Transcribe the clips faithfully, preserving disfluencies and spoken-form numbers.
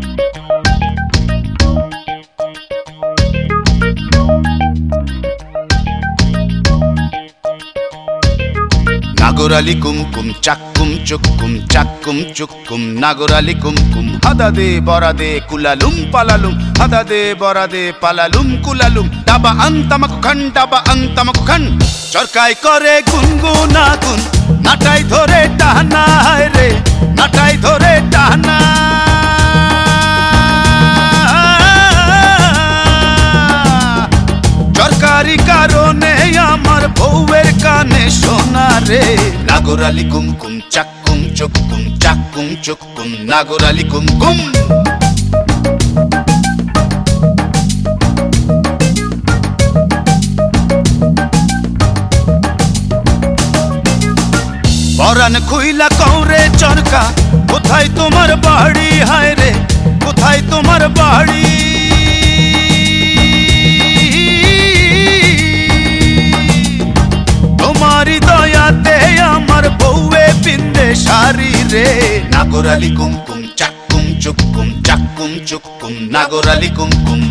নাগরালি কুমকুম চাক্কুম চুক্কুম চাক্কুম চুক্কুম নাগরালি কুমকুম হাদা দে বরা দে কুলালুম পালালুম হাদা দে বরা দে পালালুম কুলালুম ডাবা আন্তামাকু খান ডাবা আন্তামাকু খান চরকাই করে গুনগুনা গুন নাটাই ধরে টানা হায় রে নাটাই ধরে টানা চরকারি কারণে আমার বউয়ের কানে শোনা রে নাগরালি কুমকুম চাক্কুম চুক্কুম চাক্কুম চুক্কুম নাগরালি কুমকুম পরান খুইলা কৌরে চরকা কোথায় তোমার বাড়ি হায় রে কোথায় তোমার বাড়ি তোমারি দয়াতে আমার বউয়ে পিন্দে শাড়ি রে নাগরালি কুমকুম চাক্কুম চুক্কুম চাক্কুম চুক্কুম নাগরালি কুমকুম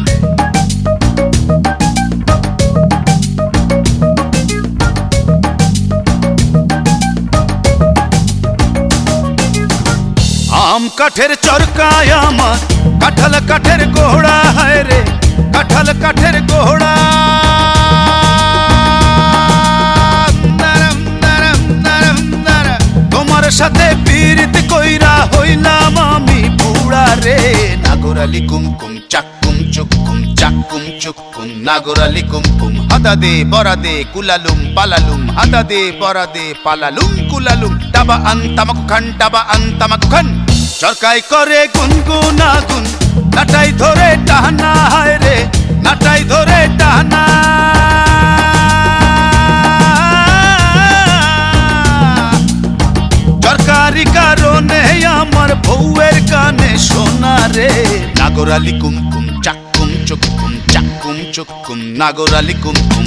আম কাঠের চরকায় আমার কাঁঠাল কাঠের গোড়া হায় রে কাঁঠাল কাঠের গোড়া তোমার সাথে পীড়িত কইরা হইলাম আমি বুড়া রে নাগরালি কুমকুম চাক্কুম চুক্কুম চাক্কুম চুক্কুম নাগরালি কুমকুম হাদা দে বরা দে কুলালুম পালালুম হাদা দে বরা দে পালালুম কুলালুম ডাবা আন্তামাকু খান ডাবা আন্তামাকু খান চরকাই করে গুনগুনা গুন নাটাই ধরে টানা হায় রে নাটাই ধরে টানা চরকারি কারণে আমার বউয়ের কানে শোনা রে নাগরালি কুমকুম চাক্কুম চুক্কুম চাক্কুম চুক্কুম নাগরালি কুমকুম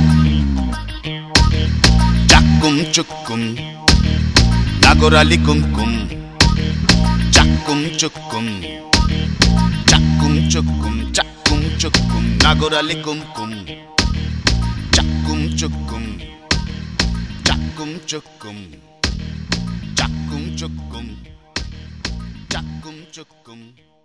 চাক্কুম চুক্কুম নাগরালি কুমকুম চাক্কুম চুক্কুম চাক্কুম চুক্কুম চাক্কুম চুক্কুম নাগরালি কুমকুম চাক্কুম চুক্কুম চাক্কুম চুক্কুম চাক্কুম চুক্কুম চাক্কুম চুক্কুম